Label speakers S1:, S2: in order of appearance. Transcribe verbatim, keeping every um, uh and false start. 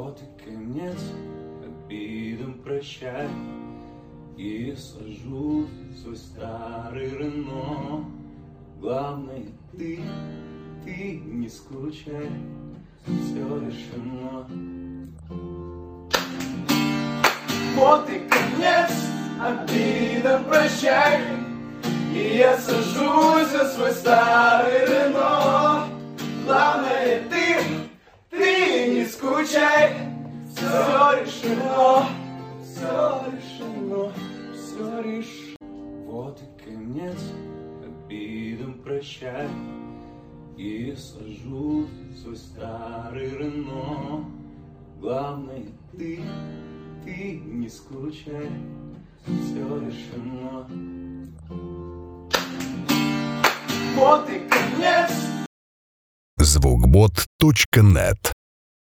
S1: Вот и конец, обидам прощай. И сажу свой старый Рено. Главное, ты, ты не скучай, все решено. Вот и конец, обидам прощай. И я сажусь за свой старый Рено. Главное, ты, ты не скучай, все решено, все решено, все решено. Вот и конец, обидам прощай. И сажу свой старый Рено. Главное, ты, ты не скучай, все решено. Вот и конец.
S2: звукбот точка нет